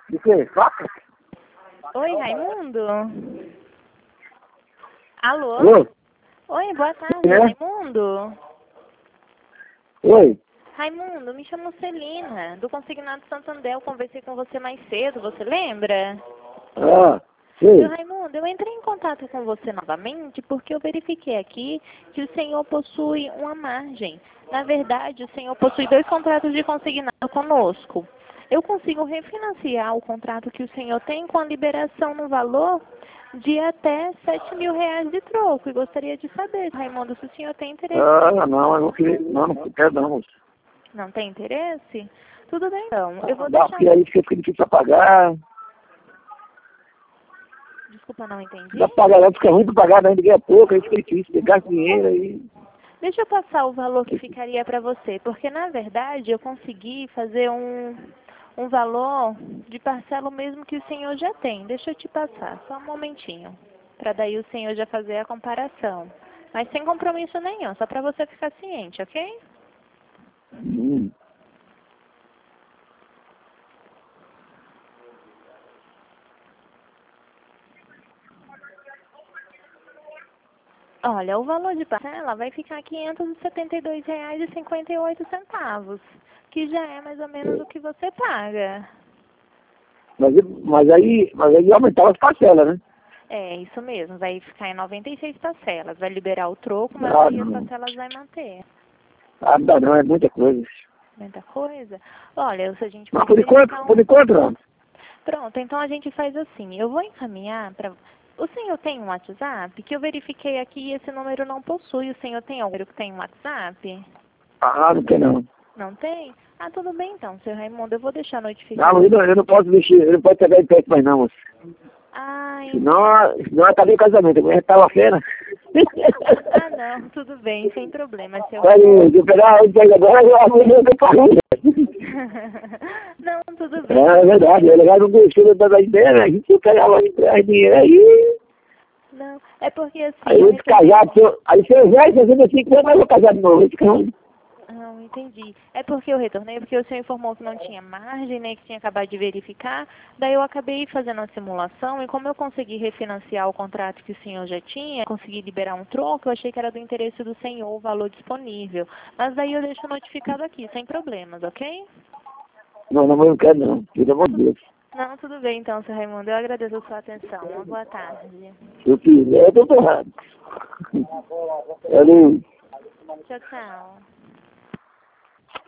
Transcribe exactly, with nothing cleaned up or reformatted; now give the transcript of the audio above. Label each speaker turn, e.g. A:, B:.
A: De quê? Faca?
B: Oi, Raimundo? Alô?
A: Alô?
B: Oi, boa tarde,
A: É?
B: Raimundo.
A: Oi?
B: Raimundo, me chamo Celina, do Consignado Santander. Eu conversei com você mais cedo, você lembra?
A: Ah,
B: Seu
A: sim.
B: Raimundo, eu entrei em contato com você novamente porque eu verifiquei aqui que o senhor possui uma margem. Na verdade, o senhor possui dois contratos de consignado conosco. Eu consigo refinanciar o contrato que o senhor tem com a liberação no valor de até sete mil reais de troco. E gostaria de saber, Raimundo, se o senhor tem interesse.
A: Ah, não, eu não queria, não, não quero não, moço.
B: Não tem interesse? Tudo bem, então. Eu vou
A: Dá,
B: deixar...
A: porque aí fica fica difícil pra pagar.
B: Desculpa, não entendi.
A: Dá pra pagar, fica ruim pra pagar, né? Ninguém é pouco, aí fica difícil, você gasta dinheiro aí.
B: Deixa eu passar o valor que ficaria para você, porque na verdade eu consegui fazer um, um valor de parcela mesmo que o senhor já tem. Deixa eu te passar, só um momentinho, para daí o senhor já fazer a comparação. Mas sem compromisso nenhum, só para você ficar ciente, ok?
A: Hum.
B: Olha, o valor de parcela vai ficar quinhentos e setenta e dois reais e cinquenta e oito centavos, que já é mais ou menos o que você paga.
A: Mas, mas aí, mas aí aumentava as parcelas, né?
B: É, isso mesmo, vai ficar em noventa e seis parcelas, vai liberar o troco, mas
A: Ah,
B: aí as
A: não.
B: parcelas vai manter.
A: Ah, não dá não, é muita coisa.
B: Muita coisa? Olha, se a gente
A: Mas
B: pode
A: por enquanto,
B: verificar
A: por
B: um...
A: enquanto não.
B: Pronto, então a gente faz assim, eu vou encaminhar para... O senhor tem um WhatsApp? Que eu verifiquei aqui e esse número não possui. O senhor tem algum número que tem um WhatsApp?
A: Ah, não tem não.
B: Não tem? Ah, tudo bem então, seu Raimundo, eu vou deixar
A: Não,
B: notificado.
A: eu não, eu não posso mexer, eu não posso pegar em perto mais não, moço.
B: Ah,
A: Senão, senão acabei o casamento, amanhã tá uma fera.
B: ah, não, tudo bem, sem problema, seu
A: Aí,
B: Raimundo.
A: se eu pegar onde pega agora, eu amanhã eu parei.
B: Não, tudo bem.
A: É, é verdade, é legal não gostou da da ideia, né? A gente pegava aí dinheiro aí,
B: Não, é porque assim,
A: aí
B: eu
A: eu
B: recebi...
A: descasado, se eu- aí se eu velho, fazendo assim, como é que eu vou casar de novo? Então,
B: Não, entendi. É porque eu retornei, porque o senhor informou que não tinha margem, né, que tinha acabado de verificar. Daí eu acabei fazendo a simulação e como eu consegui refinanciar o contrato que o senhor já tinha, consegui liberar um troco, eu achei que era do interesse do senhor o valor disponível. Mas daí eu deixo notificado aqui, sem problemas, ok?
A: não, não, mas eu não quero não, pelo amor de Deus.
B: Não, tudo bem então, seu Raimundo. Eu agradeço a sua atenção. Uma boa tarde.
A: Eu fiz, é, eu tô errado. Valeu.
B: Tchau, tchau.